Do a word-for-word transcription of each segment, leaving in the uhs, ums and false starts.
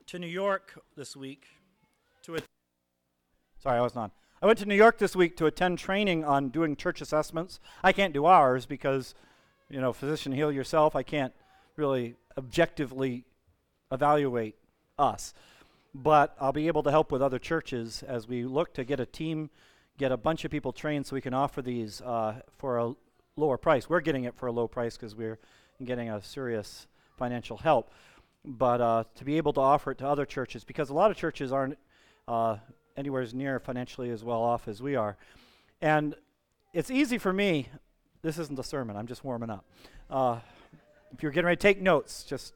to New York this week to a Sorry, I wasn't on. I went to New York this week to attend training on doing church assessments. I can't do ours because, you know, physician, heal yourself. I can't really objectively evaluate us. But I'll be able to help with other churches as we look to get a team, get a bunch of people trained so we can offer these uh, for a lower price. We're getting it for a low price because we're getting a serious financial help. But uh, to be able to offer it to other churches, because a lot of churches aren't uh, anywhere as near financially as well off as we are. And it's easy for me. This isn't a sermon. I'm just warming up. Uh, if you're getting ready to take notes, just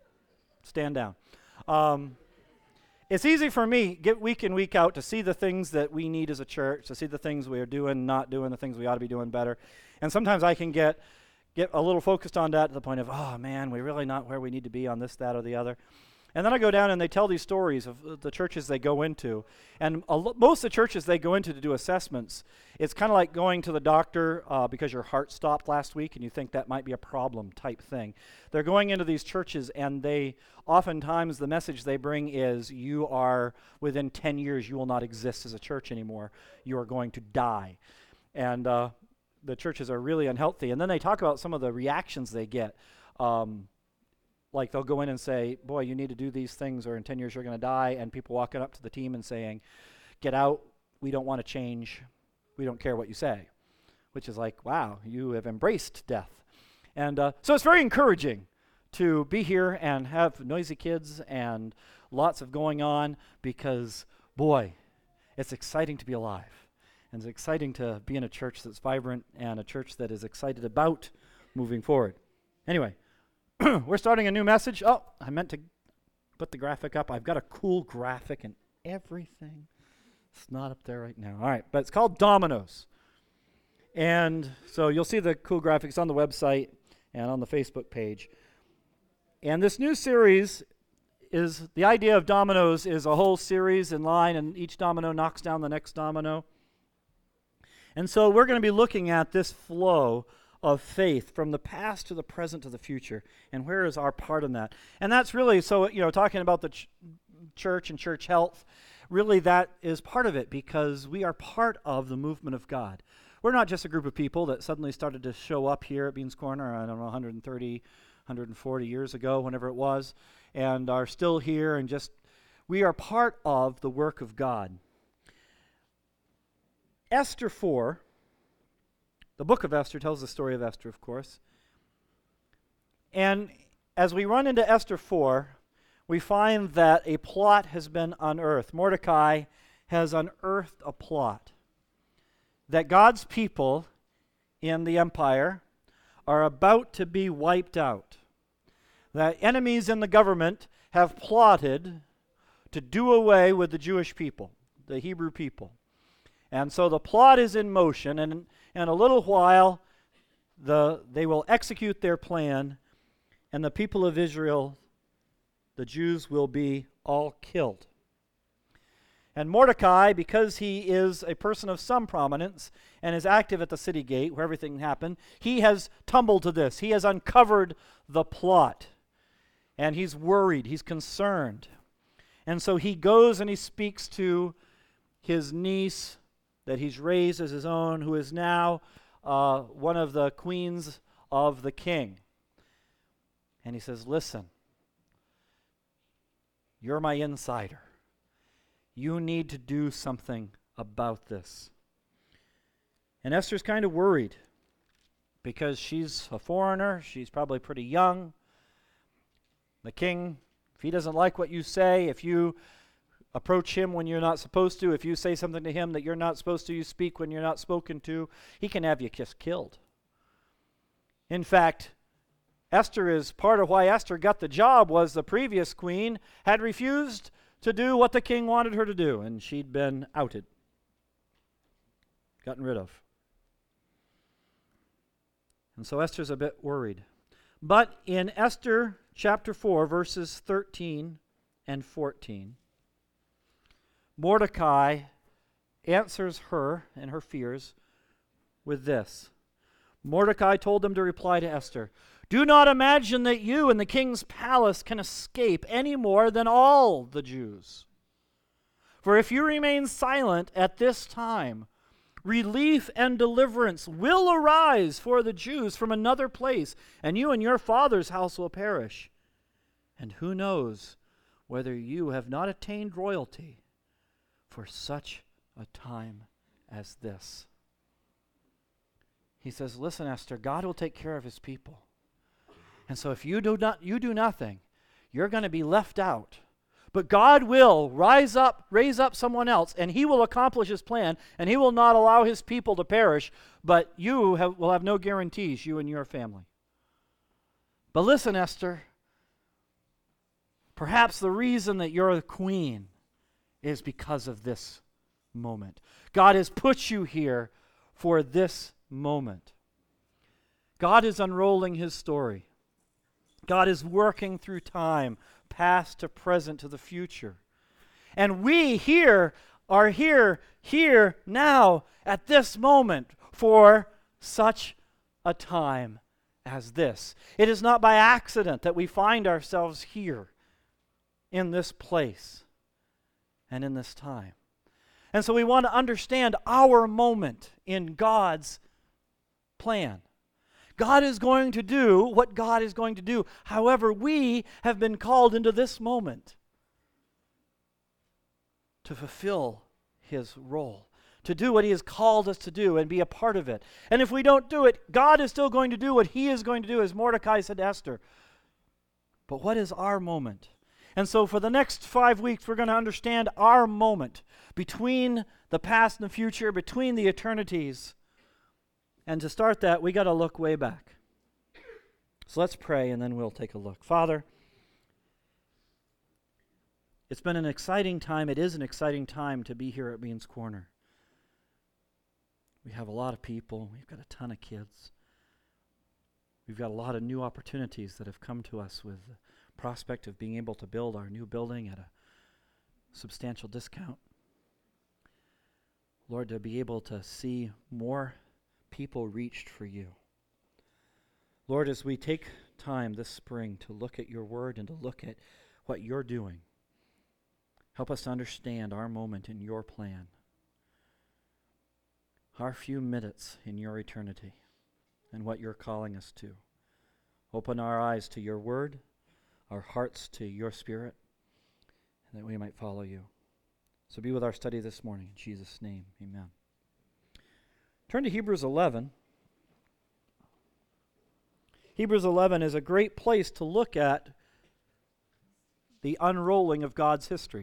stand down. Um, it's easy for me, get week in, week out, to see the things that we need as a church, to see the things we are doing, not doing, the things we ought to be doing better. And sometimes I can get get a little focused on that to the point of, oh, man, we're really not where we need to be on this, that, or the other. And then I go down and they tell these stories of uh, the churches they go into. And a lo- most of the churches they go into to do assessments, it's kind of like going to the doctor uh, because your heart stopped last week and you think that might be a problem type thing. They're going into these churches and they, oftentimes the message they bring is, you are, within ten years, you will not exist as a church anymore. You are going to die. And uh, the churches are really unhealthy. And then they talk about some of the reactions they get. Um, Like they'll go in and say, boy, you need to do these things or in ten years you're going to die. And people walking up to the team and saying, get out. We don't want to change. We don't care what you say. Which is like, wow, you have embraced death. And uh, so it's very encouraging to be here and have noisy kids and lots of going on because, boy, it's exciting to be alive. And it's exciting to be in a church that's vibrant and a church that is excited about moving forward. Anyway. We're starting a new message. Oh, I meant to put the graphic up. I've got a cool graphic and everything. It's not up there right now. All right, but it's called Dominoes. And so you'll see the cool graphics on the website and on the Facebook page. And this new series is, the idea of dominoes is a whole series in line, and each domino knocks down the next domino. And so we're going to be looking at this flow of faith from the past to the present to the future, and where is our part in that? And that's really, so, you know, talking about the ch- church and church health, really that is part of it because we are part of the movement of God. We're not just a group of people that suddenly started to show up here at Beans Corner, I don't know, one hundred thirty, one hundred forty years ago, whenever it was, and are still here, and just, we are part of the work of God. Esther four, the book of Esther tells the story of Esther, of course. And as we run into Esther four, we find that a plot has been unearthed. Mordecai has unearthed a plot that God's people in the empire are about to be wiped out. That enemies in the government have plotted to do away with the Jewish people, the Hebrew people. And so the plot is in motion, and in a little while, the they will execute their plan, and the people of Israel, the Jews, will be all killed. And Mordecai, because he is a person of some prominence and is active at the city gate where everything happened, he has tumbled to this. He has uncovered the plot, and he's worried, he's concerned. And so he goes and he speaks to his niece that he's raised as his own, who is now uh, one of the queens of the king. And he says, listen, you're my insider. You need to do something about this. And Esther's kind of worried because she's a foreigner. She's probably pretty young. The king, if he doesn't like what you say, if you approach him when you're not supposed to, if you say something to him that you're not supposed to, you speak when you're not spoken to, he can have you just killed. In fact, Esther is part of why Esther got the job was the previous queen had refused to do what the king wanted her to do, and she'd been outed, gotten rid of. And so Esther's a bit worried. But in Esther chapter four, verses thirteen and fourteen, Mordecai answers her and her fears with this. Mordecai told them to reply to Esther, Do not imagine that you in the king's palace can escape any more than all the Jews. For if you remain silent at this time, relief and deliverance will arise for the Jews from another place, and you and your father's house will perish. And who knows whether you have not attained royalty for such a time as this. He says, listen, Esther, God will take care of his people. And so if you do not you do nothing, you're going to be left out. But God will rise up, raise up someone else, and he will accomplish his plan, and he will not allow his people to perish, but you have, will have no guarantees, you and your family. But listen, Esther, perhaps the reason that you're a queen is because of this moment. God has put you here for this moment. God is unrolling his story. God is working through time, past to present to the future. And we here are here, here, now, at this moment, for such a time as this. It is not by accident that we find ourselves here, in this place, and in this time. And so we want to understand our moment in God's plan. God is going to do what God is going to do. However, we have been called into this moment to fulfill his role, to do what he has called us to do and be a part of it. And if we don't do it, God is still going to do what he is going to do, as Mordecai said to Esther. But what is our moment? And so for the next five weeks, we're going to understand our moment between the past and the future, between the eternities. And to start that, we got to look way back. So let's pray, and then we'll take a look. Father, it's been an exciting time. It is an exciting time to be here at Beans Corner. We have a lot of people. We've got a ton of kids. We've got a lot of new opportunities that have come to us with the prospect of being able to build our new building at a substantial discount. Lord, to be able to see more people reached for you. Lord, as we take time this spring to look at your word and to look at what you're doing, help us to understand our moment in your plan, our few minutes in your eternity, and what you're calling us to. Open our eyes to your word, our hearts to your spirit, and that we might follow you. So be with our study this morning. In Jesus' name, amen. Turn to Hebrews eleven. Hebrews eleven is a great place to look at the unrolling of God's history.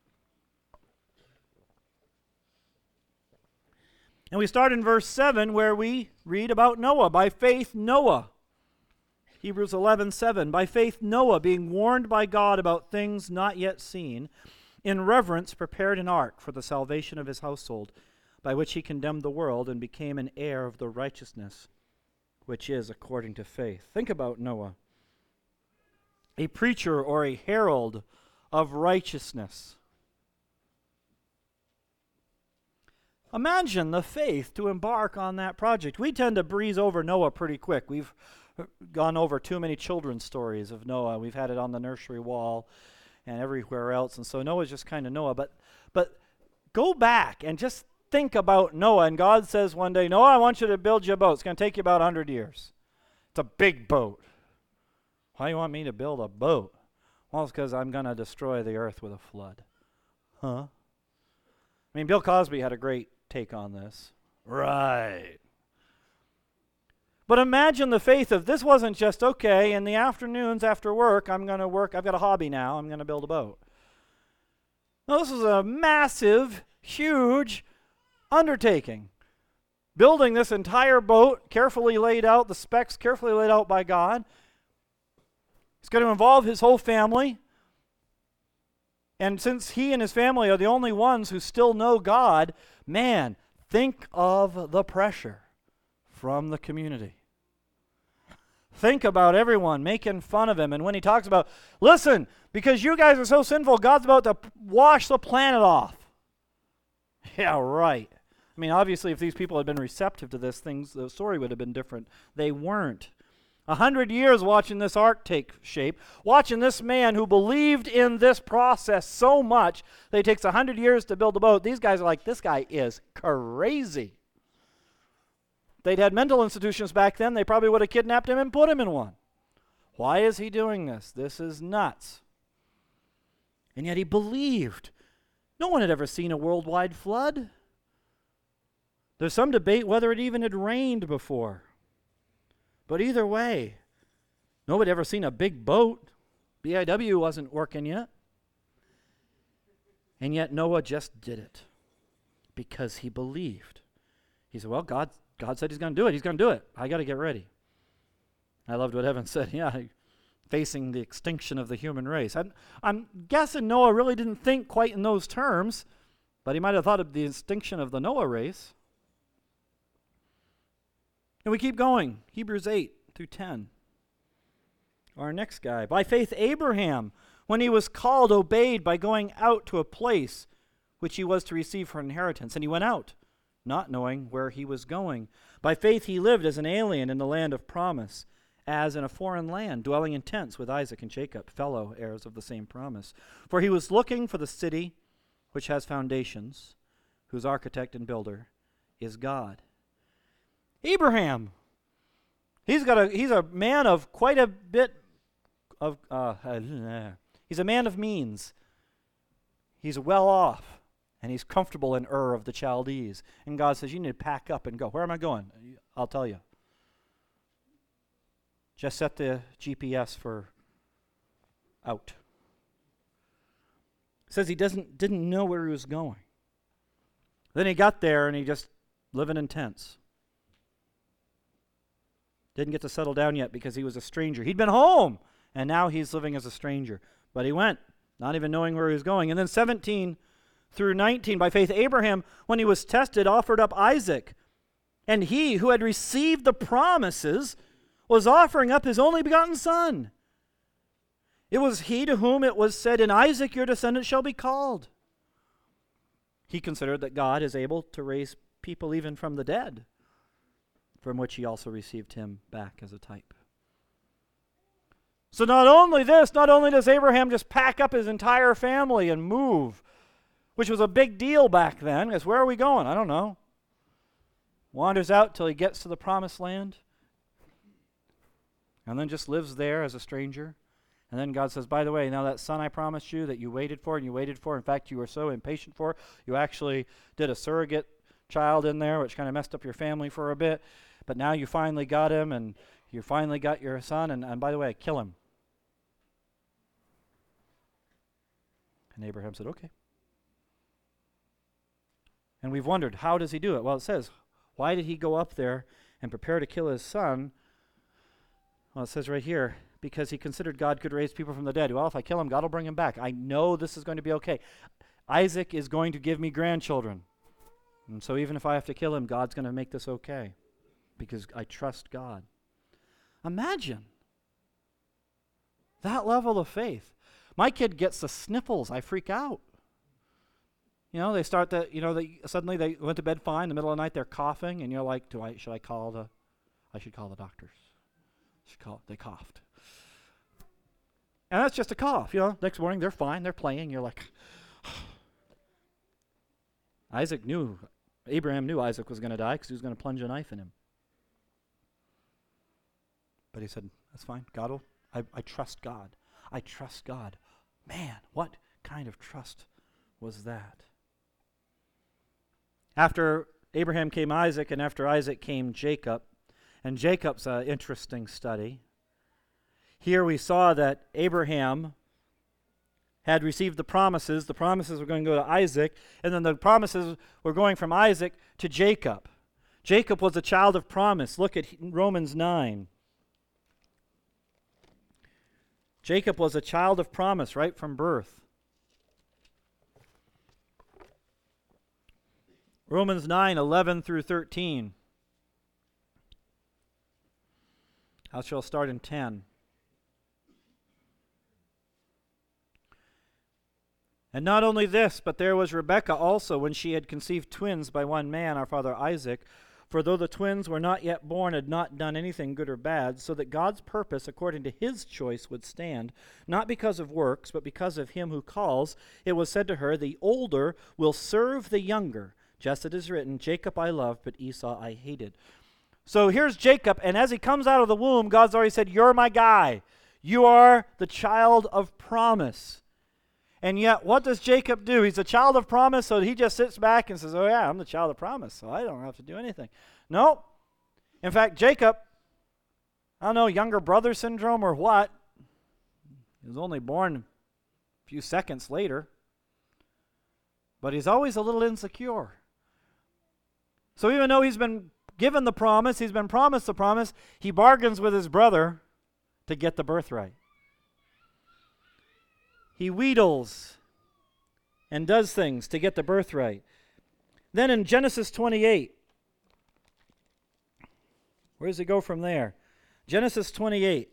And we start in verse seven, where we read about Noah. By faith, Noah. Hebrews eleven seven. By faith, Noah, being warned by God about things not yet seen, in reverence prepared an ark for the salvation of his household, by which he condemned the world and became an heir of the righteousness which is according to faith. Think about Noah, a preacher or a herald of righteousness. Imagine the faith to embark on that project. We tend to breeze over Noah pretty quick. We've gone over too many children's stories of Noah. We've had it on the nursery wall and everywhere else, and so Noah's just kind of Noah. But, but go back and just think about Noah, and God says one day, Noah, I want you to build you a boat. It's going to take you about one hundred years. It's a big boat. Why do you want me to build a boat? Well, it's because I'm going to destroy the earth with a flood. Huh? I mean, Bill Cosby had a great take on this. Right. But imagine the faith of this wasn't just, okay, in the afternoons after work, I'm going to work, I've got a hobby now, I'm going to build a boat. No, this is a massive, huge undertaking. Building this entire boat, carefully laid out, the specs carefully laid out by God. It's going to involve his whole family. And since he and his family are the only ones who still know God, man, think of the pressure from the community. Think about everyone making fun of him. And when he talks about, listen, because you guys are so sinful, God's about to wash the planet off. Yeah, right. I mean, obviously, if these people had been receptive to this, things, the story would have been different. They weren't. A hundred years watching this ark take shape, watching this man who believed in this process so much that it takes a hundred years to build a boat. These guys are like, this guy is crazy. They'd had mental institutions back then. They probably would have kidnapped him and put him in one. Why is he doing this? This is nuts. And yet he believed. No one had ever seen a worldwide flood. There's some debate whether it even had rained before. But either way, nobody ever seen a big boat. B I W wasn't working yet. And yet Noah just did it because he believed. He said, well, God, God said he's going to do it. He's going to do it. I got to get ready. I loved what Evan said. Yeah, facing the extinction of the human race. I'm, I'm guessing Noah really didn't think quite in those terms, but he might have thought of the extinction of the Noah race. And we keep going. Hebrews eight through ten. Our next guy. By faith, Abraham, when he was called, obeyed by going out to a place which he was to receive for inheritance. And he went out, not knowing where he was going. By faith, he lived as an alien in the land of promise, as in a foreign land, dwelling in tents with Isaac and Jacob, fellow heirs of the same promise. For he was looking for the city which has foundations, whose architect and builder is God. Abraham, he's got a he's a man of quite a bit of uh, he's a man of means. He's well off, and he's comfortable in Ur of the Chaldees. And God says, you need to pack up and go. Where am I going? I'll tell you. Just set the G P S for out. It says he doesn't didn't know where he was going. Then he got there and he just living in tents. Didn't get to settle down yet because he was a stranger. He'd been home, and now he's living as a stranger. But he went, not even knowing where he was going. And then seventeen through nineteen, by faith, Abraham, when he was tested, offered up Isaac. And he who had received the promises was offering up his only begotten son. It was he to whom it was said, in Isaac your descendant shall be called. He considered that God is able to raise people even from the dead, from which he also received him back as a type. So not only this, not only does Abraham just pack up his entire family and move, which was a big deal back then, because where are we going? I don't know. Wanders out till he gets to the promised land, and then just lives there as a stranger. And then God says, by the way, now that son I promised you that you waited for and you waited for, in fact, you were so impatient for, you actually did a surrogate child in there, which kind of messed up your family for a bit. But now you finally got him, and you finally got your son, and, and by the way, kill him. And Abraham said, okay. And we've wondered, how does he do it? Well, it says, why did he go up there and prepare to kill his son? Well, it says right here, because he considered God could raise people from the dead. Well, if I kill him, God will bring him back. I know this is going to be okay. Isaac is going to give me grandchildren. And so even if I have to kill him, God's going to make this okay, because I trust God. Imagine that level of faith. My kid gets the sniffles. I freak out. You know, they start to, you know, they suddenly they went to bed fine. In the middle of the night, they're coughing, and you're like, "Do I? Should I call the? I should call the doctors. Should call." They coughed, and that's just a cough. You know, next morning they're fine. They're playing. You're like, Isaac knew, Abraham knew Isaac was going to die because he was going to plunge a knife in him. But he said, "That's fine. God will. I, I trust God. I trust God." Man, what kind of trust was that? After Abraham came Isaac, and after Isaac came Jacob. And Jacob's an interesting study. Here we saw that Abraham had received the promises. The promises were going to go to Isaac, and then the promises were going from Isaac to Jacob. Jacob was a child of promise. Look at Romans nine. Jacob was a child of promise right from birth. Romans nine, eleven through thirteen. I shall start in ten. And not only this, but there was Rebekah also, when she had conceived twins by one man, our father Isaac. For though the twins were not yet born, had not done anything good or bad, so that God's purpose according to his choice would stand, not because of works, but because of him who calls, it was said to her, the older will serve the younger. Just as it is written, Jacob I loved, but Esau I hated. So here's Jacob, and as he comes out of the womb, God's already said, you're my guy. You are the child of promise. And yet, what does Jacob do? He's a child of promise, so he just sits back and says, oh yeah, I'm the child of promise, so I don't have to do anything. No. In fact, Jacob, I don't know, younger brother syndrome or what, he was only born a few seconds later, but he's always a little insecure. So even though he's been given the promise, he's been promised the promise, he bargains with his brother to get the birthright. He wheedles and does things to get the birthright. Then in Genesis twenty-eight, where does it go from there? Genesis twenty-eight,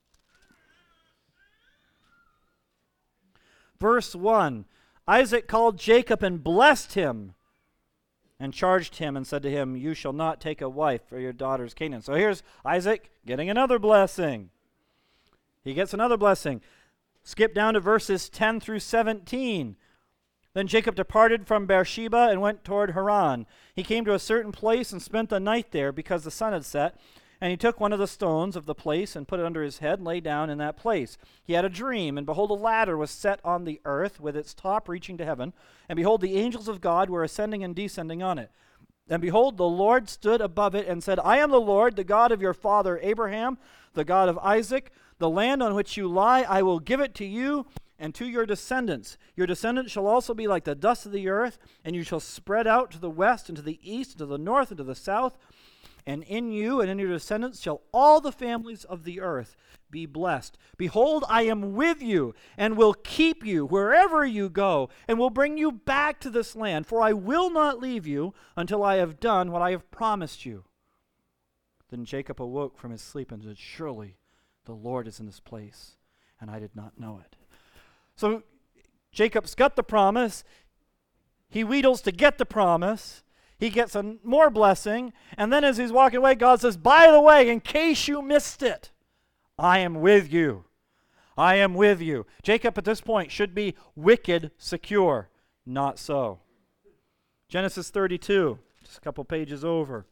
verse one, Isaac called Jacob and blessed him and charged him and said to him, you shall not take a wife for your daughter's Canaan. So here's Isaac getting another blessing. He gets another blessing. Skip down to verses ten through seventeen. Then Jacob departed from Beersheba and went toward Haran. He came to a certain place and spent the night there because the sun had set. And he took one of the stones of the place and put it under his head and lay down in that place. He had a dream, and behold, a ladder was set on the earth with its top reaching to heaven. And behold, the angels of God were ascending and descending on it. And behold, the Lord stood above it and said, I am the Lord, the God of your father Abraham, the God of Isaac. The land on which you lie, I will give it to you and to your descendants. Your descendants shall also be like the dust of the earth, and you shall spread out to the west and to the east and to the north and to the south. And in you and in your descendants shall all the families of the earth be blessed. Behold, I am with you and will keep you wherever you go and will bring you back to this land, for I will not leave you until I have done what I have promised you. Then Jacob awoke from his sleep and said, surely the Lord is in this place, and I did not know it. So Jacob's got the promise. He wheedles to get the promise. He gets a more blessing. And then as he's walking away, God says, by the way, in case you missed it, I am with you. I am with you. Jacob at this point should be wicked secure. Not so. Genesis thirty-two, just a couple pages over.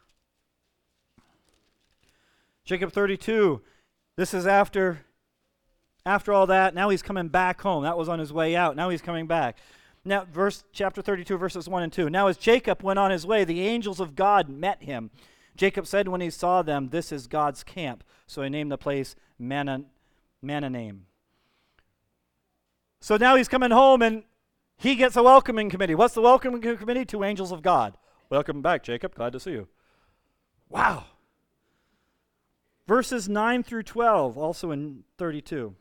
Jacob thirty-two. This is after, after all that. Now he's coming back home. That was on his way out. Now he's coming back. Now, verse chapter thirty-two, verses one and two. Now as Jacob went on his way, the angels of God met him. Jacob said when he saw them, this is God's camp. So he named the place Manan- Mahanaim. So now he's coming home and he gets a welcoming committee. What's the welcoming committee? Two angels of God. Welcome back, Jacob. Glad to see you. Wow. Verses nine through twelve, also in thirty-two.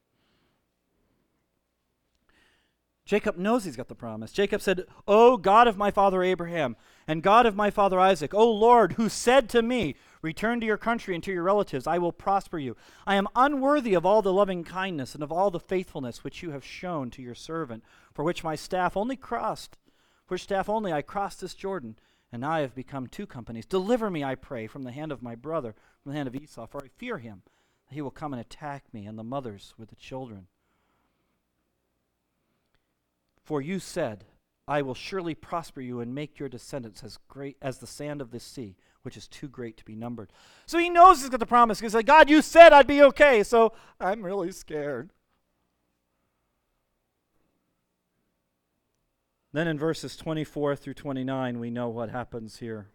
Jacob knows he's got the promise. Jacob said, O God of my father Abraham, and God of my father Isaac, O Lord, who said to me, return to your country and to your relatives, I will prosper you. I am unworthy of all the loving kindness and of all the faithfulness which you have shown to your servant, for which my staff only crossed, for which staff only I crossed this Jordan, and I have become two companies. Deliver me, I pray, from the hand of my brother, from the hand of Esau, for I fear him, that he will come and attack me and the mothers with the children. For you said, I will surely prosper you and make your descendants as great as the sand of the sea, which is too great to be numbered. So he knows he's got the promise. He's like, God, you said I'd be okay, so I'm really scared. Then in verses twenty-four through twenty-nine, we know what happens here.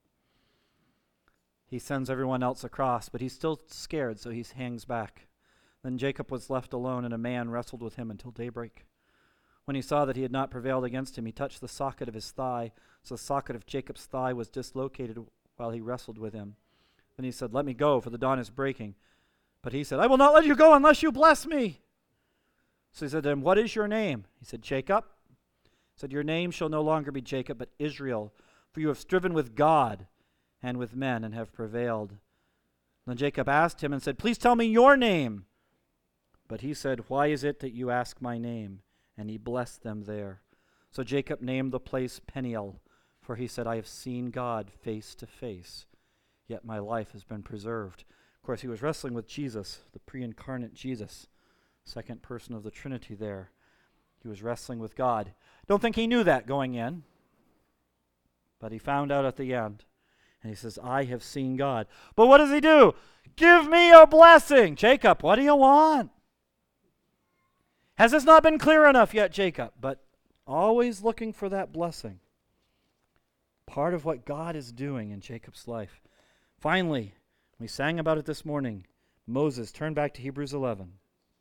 He sends everyone else across, but he's still scared, so he hangs back. Then Jacob was left alone, and a man wrestled with him until daybreak. When he saw that he had not prevailed against him, he touched the socket of his thigh. So the socket of Jacob's thigh was dislocated while he wrestled with him. Then he said, let me go, for the dawn is breaking. But he said, I will not let you go unless you bless me. So he said to him, what is your name? He said, Jacob. He said, your name shall no longer be Jacob, but Israel, for you have striven with God and with men and have prevailed. Then Jacob asked him and said, please tell me your name. But he said, why is it that you ask my name? And he blessed them there. So Jacob named the place Peniel, For he said, I have seen God face to face, yet my life has been preserved. Of course, he was wrestling with Jesus, the pre-incarnate Jesus, second person of the Trinity there. He was wrestling with God. Don't think he knew that going in, but he found out at the end. And he says, I have seen God. But what does he do? Give me a blessing. Jacob, what do you want? Has this not been clear enough yet, Jacob? But always looking for that blessing. Part of what God is doing in Jacob's life. Finally, we sang about it this morning. Moses, turn back to Hebrews eleven.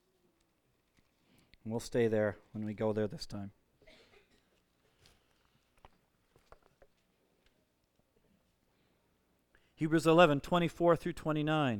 And we'll stay there when we go there this time. Hebrews eleven, twenty-four through twenty-nine.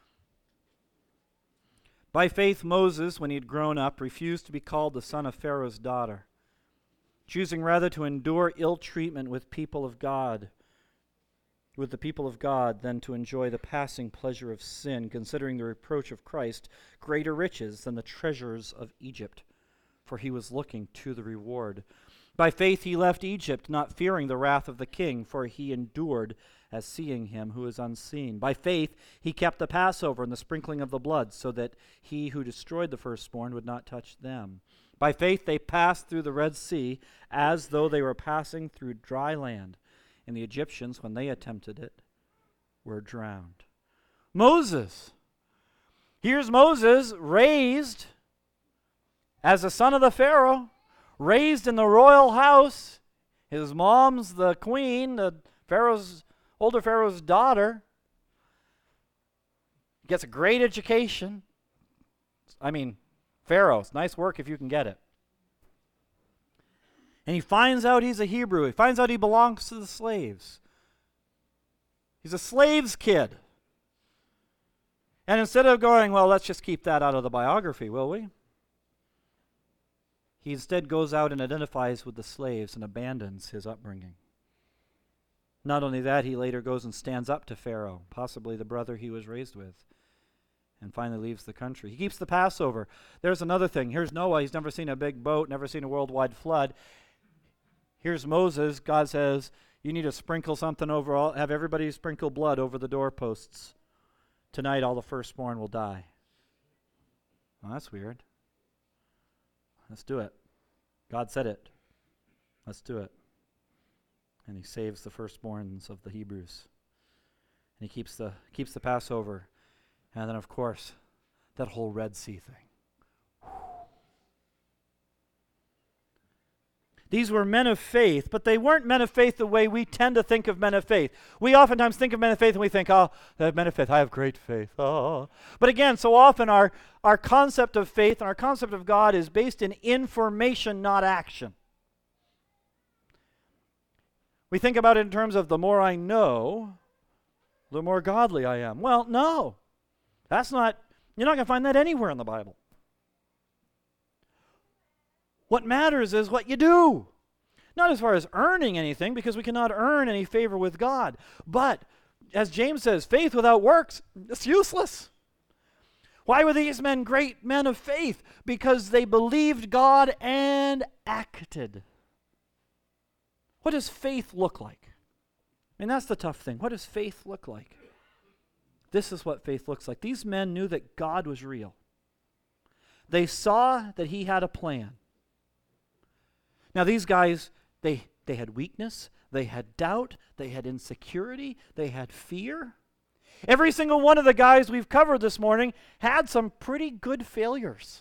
By faith, Moses, when he had grown up, refused to be called the son of Pharaoh's daughter, choosing rather to endure ill treatment with people of God, with the people of God, than to enjoy the passing pleasure of sin, considering the reproach of Christ greater riches than the treasures of Egypt, for he was looking to the reward. By faith he left Egypt, not fearing the wrath of the king, for he endured as seeing him who is unseen. By faith he kept the Passover and the sprinkling of the blood, so that he who destroyed the firstborn would not touch them. By faith they passed through the Red Sea as though they were passing through dry land, and the Egyptians, when they attempted it, were drowned. Moses. Here's Moses raised as a son of the Pharaoh, raised in the royal house. His mom's the queen, the Pharaoh's older Pharaoh's daughter. Gets a great education. I mean, Pharaoh, it's nice work if you can get it. And he finds out he's a Hebrew. He finds out he belongs to the slaves. He's a slave's kid. And instead of going, well, let's just keep that out of the biography, will we? He instead goes out and identifies with the slaves and abandons his upbringing. Not only that, he later goes and stands up to Pharaoh, possibly the brother he was raised with, and finally leaves the country. He keeps the Passover. There's another thing. Here's Noah. He's never seen a big boat, never seen a worldwide flood. Here's Moses. God says, you need to sprinkle something over all, have everybody sprinkle blood over the doorposts. Tonight all the firstborn will die. Well, that's weird. Let's do it. God said it. Let's do it. And he saves the firstborns of the Hebrews. And he keeps the keeps the Passover. And then, of course, that whole Red Sea thing. These were men of faith, but they weren't men of faith the way we tend to think of men of faith. We oftentimes think of men of faith and we think, oh, men of faith, I have great faith. Oh. But again, so often our, our concept of faith and our concept of God is based in information, not action. We think about it in terms of the more I know, the more godly I am. Well, no. That's not, you're not going to find that anywhere in the Bible. What matters is what you do. Not as far as earning anything, because we cannot earn any favor with God. But, as James says, faith without works, it's useless. Why were these men great men of faith? Because they believed God and acted. What does faith look like? I mean, that's the tough thing. What does faith look like? This is what faith looks like. These men knew that God was real. They saw that he had a plan. Now, these guys, they, they had weakness, they had doubt, they had insecurity, they had fear. Every single one of the guys we've covered this morning had some pretty good failures.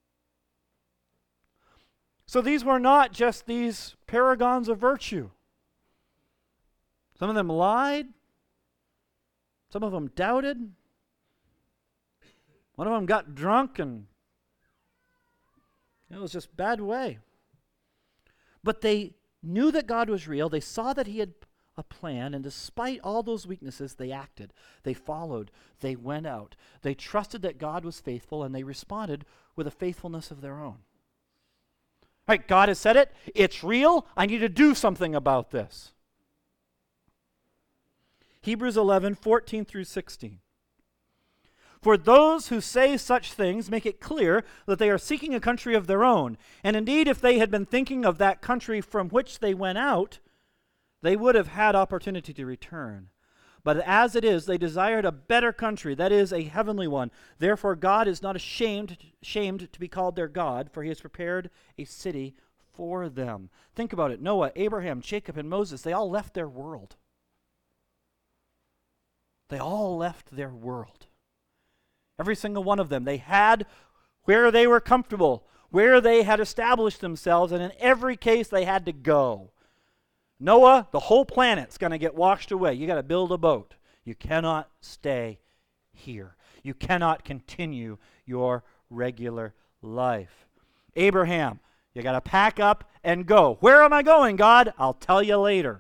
So these were not just these paragons of virtue. Some of them lied. Some of them doubted. One of them got drunk and it was just a bad way. But they knew that God was real. They saw that he had a plan, and despite all those weaknesses, they acted. They followed. They went out. They trusted that God was faithful, and they responded with a faithfulness of their own. All right, God has said it. It's real. I need to do something about this. Hebrews eleven, fourteen through sixteen. For those who say such things make it clear that they are seeking a country of their own. And indeed, if they had been thinking of that country from which they went out, They would have had opportunity to return. But as it is, they desired a better country, that is, a heavenly one. Therefore God is not ashamed, ashamed to be called their God, for he has prepared a city for them. Think about it. Noah, Abraham, Jacob, and Moses, they all left their world. They all left their world. Every single one of them. They had where they were comfortable, where they had established themselves, and in every case they had to go. Noah, the whole planet's going to get washed away. You got to build a boat. You cannot stay here. You cannot continue your regular life. Abraham, you got to pack up and go. Where am I going, God? I'll tell you later.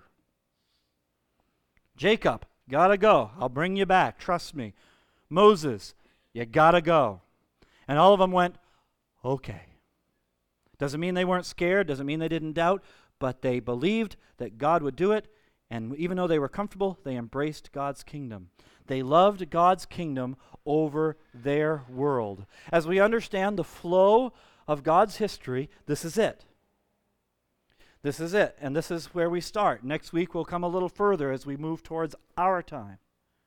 Jacob, got to go. I'll bring you back. Trust me. Moses, you got to go. And all of them went, okay. Doesn't mean they weren't scared. Doesn't mean they didn't doubt. But they believed that God would do it, and even though they were comfortable, they embraced God's kingdom. They loved God's kingdom over their world. As we understand the flow of God's history, this is it. This is it, and this is where we start. Next week we'll come a little further as we move towards our time.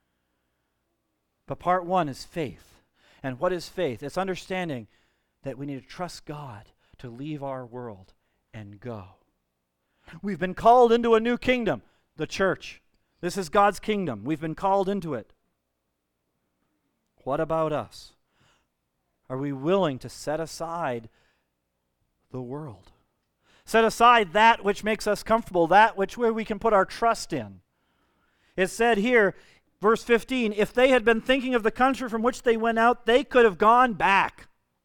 But part one is faith. And what is faith? It's understanding that we need to trust God to leave our world and go. We've been called into a new kingdom, the church. This is God's kingdom. We've been called into it. What about us? Are we willing to set aside the world? Set aside that which makes us comfortable, that which where we can put our trust in. It said here, verse fifteen, if they had been thinking of the country from which they went out, they could have gone back.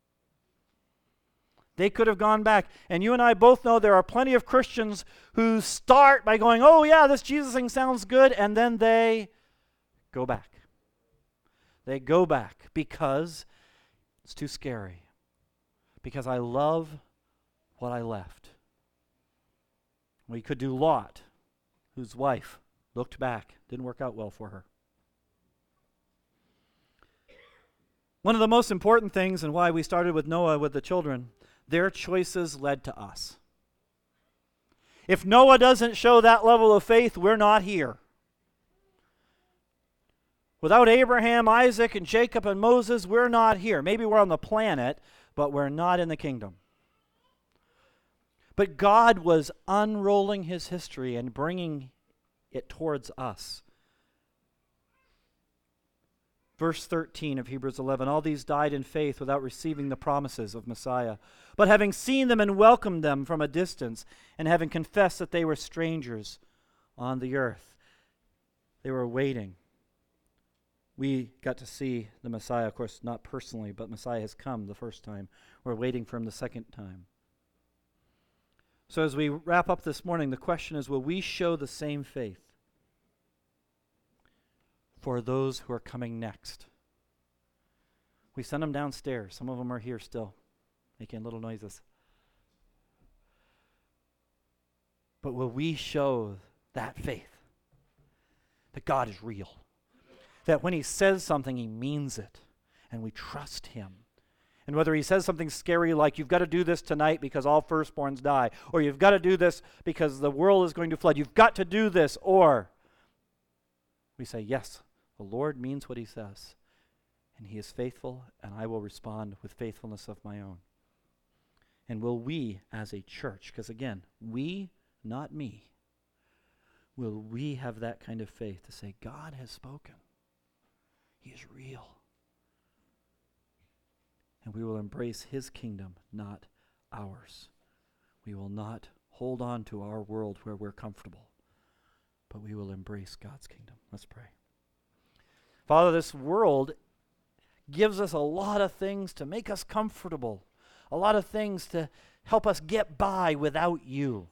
They could have gone back. And you and I both know there are plenty of Christians who start by going, oh yeah, this Jesus thing sounds good, and then they go back. They go back because it's too scary. Because I love what I left. We could do Lot, whose wife looked back. Didn't work out well for her. One of the most important things, and why we started with Noah with the children, their choices led to us. If Noah doesn't show that level of faith, we're not here. Without Abraham, Isaac, and Jacob, and Moses, we're not here. Maybe we're on the planet, but we're not in the kingdom. But God was unrolling his history and bringing it towards us. Verse thirteen of Hebrews eleven, all these died in faith without receiving the promises of Messiah, but having seen them and welcomed them from a distance, and having confessed that they were strangers on the earth. They were waiting. We got to see the Messiah, of course, not personally, but Messiah has come the first time. We're waiting for him the second time. So as we wrap up this morning, the question is, will we show the same faith for those who are coming next? We send them downstairs. Some of them are here still, making little noises. But will we show that faith? That God is real. That when he says something, he means it. And we trust him. And whether he says something scary like, you've got to do this tonight because all firstborns die, or you've got to do this because the world is going to flood, you've got to do this, or we say, yes, the Lord means what he says, and he is faithful, and I will respond with faithfulness of my own. And will we as a church, because again, we, not me, will we have that kind of faith to say, God has spoken. He is real. And we will embrace his kingdom, not ours. We will not hold on to our world where we're comfortable, but we will embrace God's kingdom. Let's pray. Father, this world gives us a lot of things to make us comfortable, a lot of things to help us get by without you.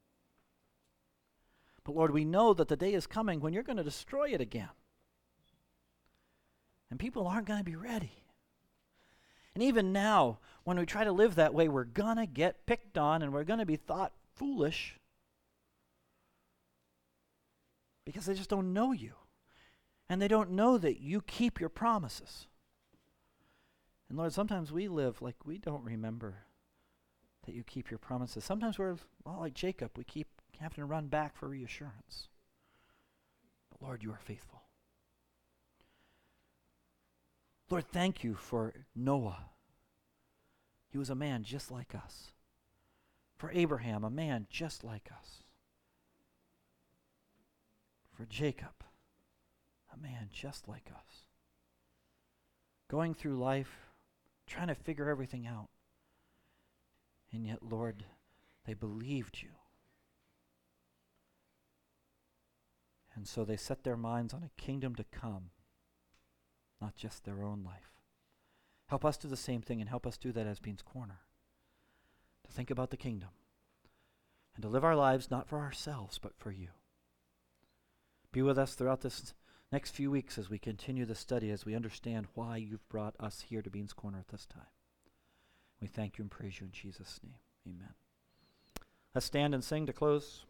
But Lord, we know that the day is coming when you're going to destroy it again. And people aren't going to be ready. And even now, when we try to live that way, we're going to get picked on and we're going to be thought foolish because they just don't know you. And they don't know that you keep your promises. And Lord, sometimes we live like we don't remember that you keep your promises. Sometimes we're, well, like Jacob, we keep having to run back for reassurance. But Lord, you are faithful. Lord, thank you for Noah. He was a man just like us. For Abraham, a man just like us. For Jacob, a man just like us. Going through life, trying to figure everything out. And yet, Lord, they believed you. And so they set their minds on a kingdom to come, not just their own life. Help us do the same thing, and help us do that as Beans Corner. To think about the kingdom and to live our lives not for ourselves, but for you. Be with us throughout this next few weeks as we continue the study, as we understand why you've brought us here to Beans Corner at this time. We thank you and praise you in Jesus' name. Amen. Let's stand and sing to close.